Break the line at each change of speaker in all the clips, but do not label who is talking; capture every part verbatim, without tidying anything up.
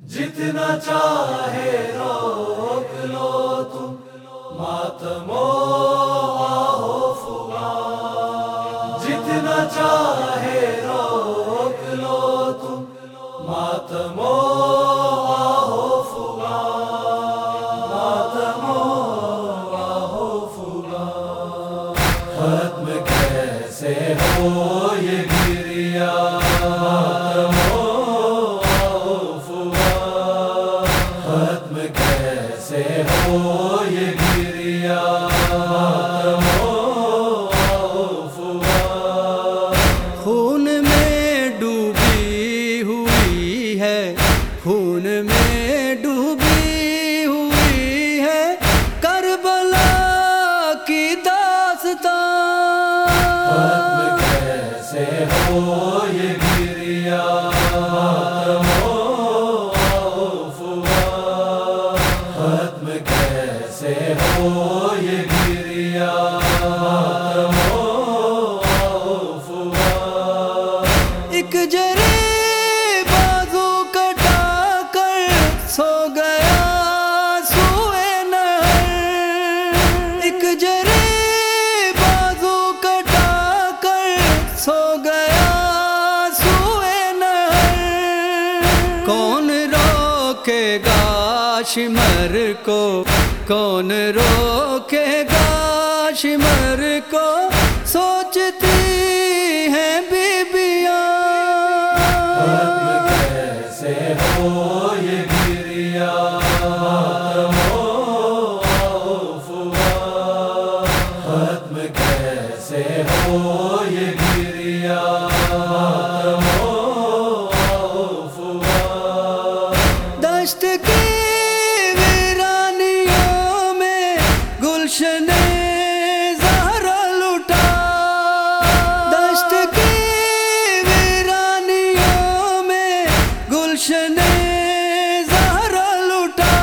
جتنا چاہے روک لو تم ماتمو آہو فغاں، جتنا چاہے روک لو تم ماتمو آہو فغاں، ماتمو آہو فغاں۔ ختم کیسے ہو یہ گریا ماتمو کیسے ہو یہ گریا
خون میں ڈوبی ہوئی ہے، خون میں ڈوبی ہوئی ہے کربلا کی داستان۔
ختم کیسے ہو یہ گریا کیسے ہو یہ گریا
ایک جرے بازو کٹا کر سو گیا سوئے نہر، ایک جرے بازو کٹا کر سو گیا سوئے نہر۔ کون روکے گا شمر کو، کون روکے گا شمر کو، سوچتی ہیں بیبیاں۔
ختم کیسے ہو یہ گریا ختم کیسے ہو یہ گریا
دشت کی گلشن زہرا لٹا، دشت کی ویرانیوں میں گلشن زہرا لٹا۔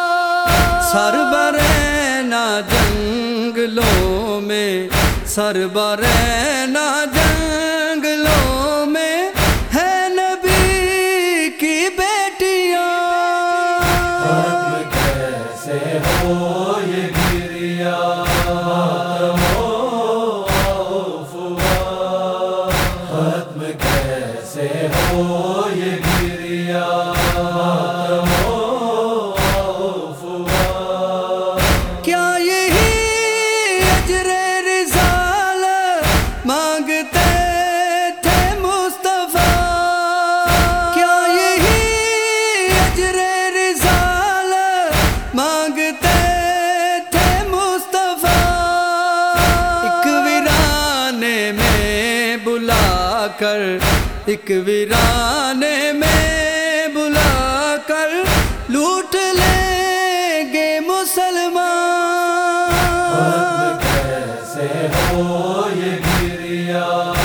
سربرہنہ جنگلوں میں، سربرہنہ جنگلوں میں ہے نبی کی بیٹیاں۔
ختم کیسے ہو یہ گریا ختم کیسے ہو یہ گریا
کیا یہی اجر رسالت مانگتے تھے مصطفیٰ؟ کیا یہی اجر رسالت مانگتے تھے مصطفیٰ؟ ایک ویرانے میں بلا کر، ایک ویرانے میں بلا کر لوٹ لیں گے مسلمان۔
ختم کیسے ہو یہ گریا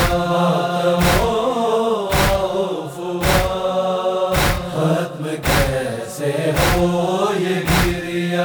ختم کیسے ہو یہ گریا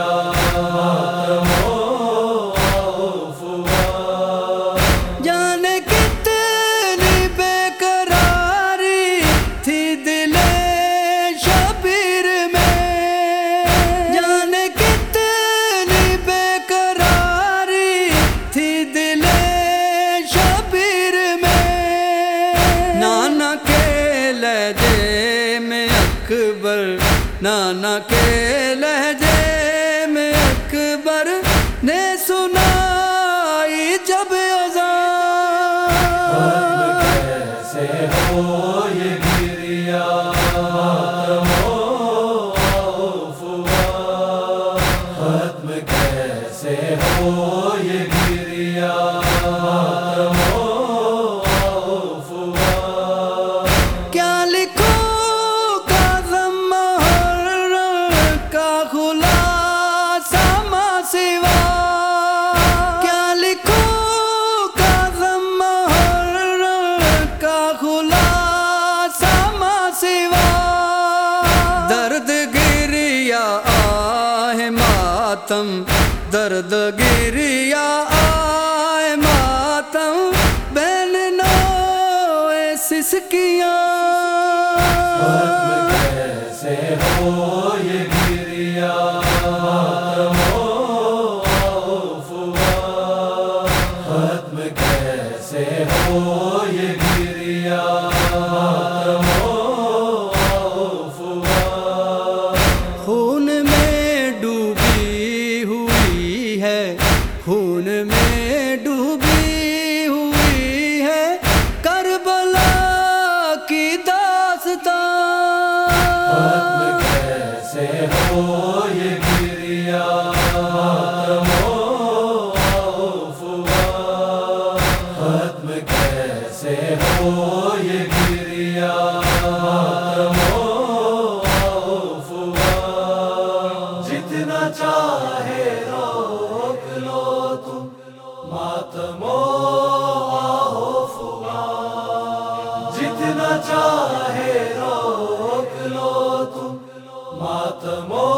جانے کتنی بے قراری تھی دل شبیر میں، جانے کتنی بے قراری تھی دل شبیر میں۔ نانا کے لہجے میں اکبر، نانا کے لہجے میں اکبر نے سنائی جب اذان۔
ختم کیسے ہو یہ گریا ختم کیسے ہو یہ گریا
کیا لکھو کاظم محرر کا خلاصہ ماں سوا، کیا لکھو کاظم محرر کا خلاصہ ماں سوا۔ درد گریا آہ ماتم، درد گریا آہ ماتم بین نوع سسکیاں۔
ختم کیسے ہو ہو یہ گریا ماتمو آفوا ختم کیسے ہو یہ گریا ماتمو آفوا
خون میں ڈوبی ہوئی ہے خون میں ڈوبی ہوئی ہے کربلا کی داستان
ختم کیسے ہو یہ گریا ماتمو آفوا ختم کیسے ہو یہ گریا ماتمو آفوا جتنا چاہے روک لو تم ماتمو آفوا جتنا چاہے روک لو تم ماتمو